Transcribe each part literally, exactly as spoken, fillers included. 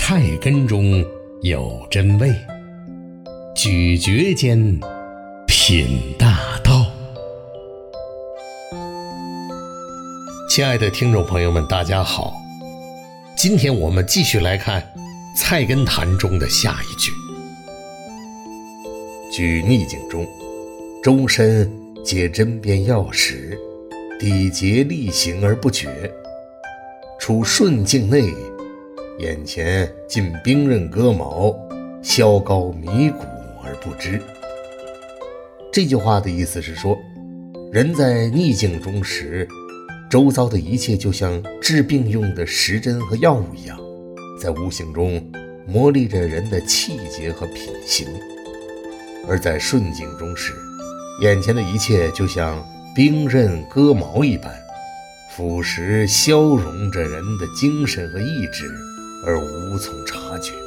菜根中有真味，咀嚼间品大道。亲爱的听众朋友们，大家好，今天我们继续来看《菜根谭》中的下一句。据逆境中，周身皆针砭药石，抵节厉行而不决；处顺境内，眼前尽兵刃割毛，削膏米谷而不知。这句话的意思是说，人在逆境中时，周遭的一切就像治病用的时针和药物一样，在无形中磨砺着人的气节和品行；而在顺境中时，眼前的一切就像兵刃割毛一般，腐蚀消融着人的精神和意志，而无从察觉。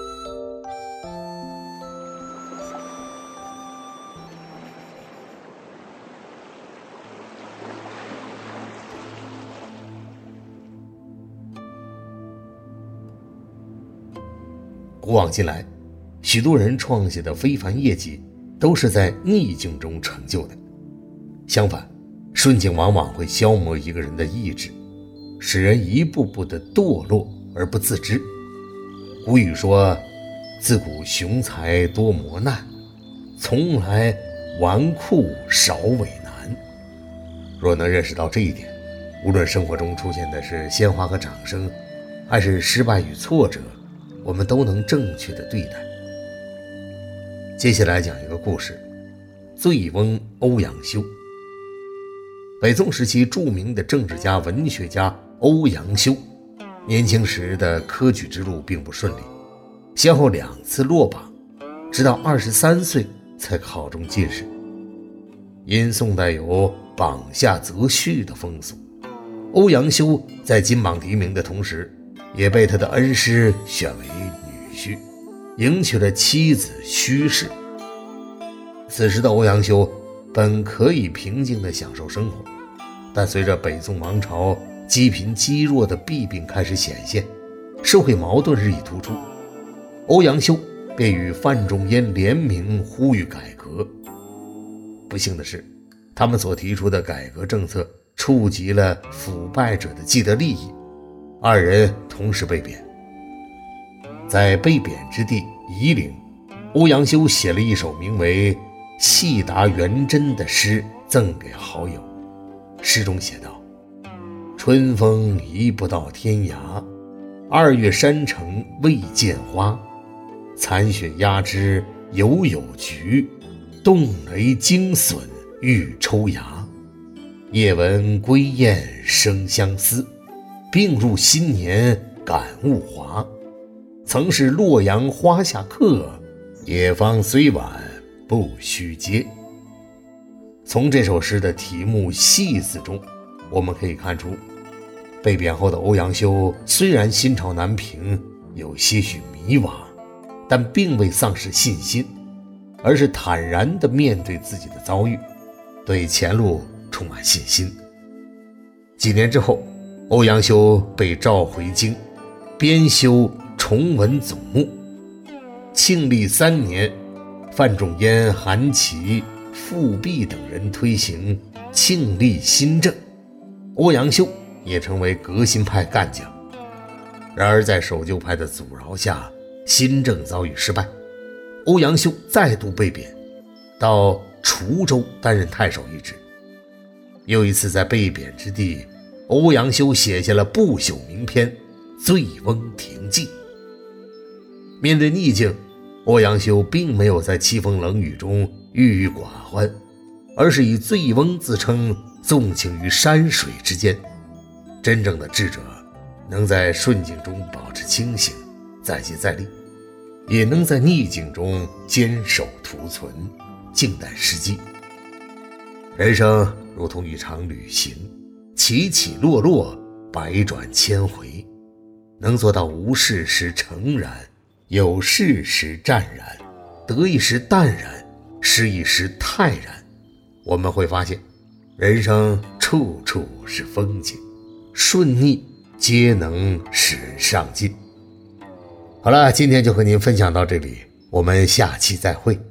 古往今来，许多人创下的非凡业绩都是在逆境中成就的。相反，顺境往往会消磨一个人的意志，使人一步步的堕落而不自知。古语说，自古雄才多磨难，从来纨绔少伟难。若能认识到这一点，无论生活中出现的是鲜花和掌声，还是失败与挫折，我们都能正确的对待。接下来讲一个故事，醉翁欧阳修。北宋时期著名的政治家、文学家欧阳修，年轻时的科举之路并不顺利，先后两次落榜，直到二十三岁才考中进士。因宋代有榜下择婿的风俗，欧阳修在金榜题名的同时，也被他的恩师选为女婿，迎娶了妻子虚氏。此时的欧阳修本可以平静地享受生活，但随着北宋王朝积贫积弱的弊病开始显现，社会矛盾日益突出，欧阳修便与范仲淹联名呼吁改革。不幸的是，他们所提出的改革政策触及了腐败者的既得利益，二人同时被贬。在被贬之地夷陵，欧阳修写了一首名为《戏答元贞》的诗赠给好友。诗中写道：春风移不到天涯，二月山城未见花，残雪压枝犹有菊，冻雷惊笋欲抽芽。夜闻归雁生相思，病入新年感物华。曾是洛阳花下客，野芳虽晚不须嗟。从这首诗的题目戏字中，我们可以看出，被贬后的欧阳修虽然心潮难平，有些许迷惘，但并未丧失信心，而是坦然地面对自己的遭遇，对前路充满信心。几年之后，欧阳修被召回京，编修崇文总目。庆历三年，范仲淹、韩琦、富弼等人推行庆历新政，欧阳修也成为革新派干将。然而在守旧派的阻挠下，新政遭遇失败，欧阳修再度被贬，到滁州担任太守一职。又一次在被贬之地，欧阳修写下了不朽名篇《醉翁亭记》。面对逆境，欧阳修并没有在凄风冷雨中郁郁寡欢，而是以醉翁自称，纵情于山水之间。真正的智者能在顺境中保持清醒，再接再厉，也能在逆境中坚守图存，静待时机。人生如同一场旅行，起起落落，百转千回，能做到无事时诚然，有事时湛然，得意时淡然，失意时泰然，我们会发现，人生处处是风景，顺逆皆能使人上进。 好了，今天就和您分享到这里，我们下期再会。